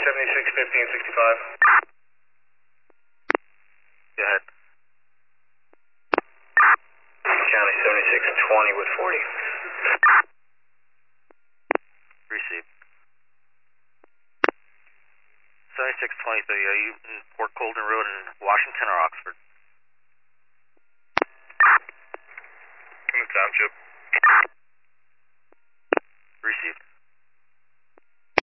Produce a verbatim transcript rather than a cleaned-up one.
seventy-six fifty and sixty-five. Go ahead. County seventy-six twenty with forty. Receive. seventy-six twenty-three, are you in Port Colden Road in Washington or Oxford? In the township.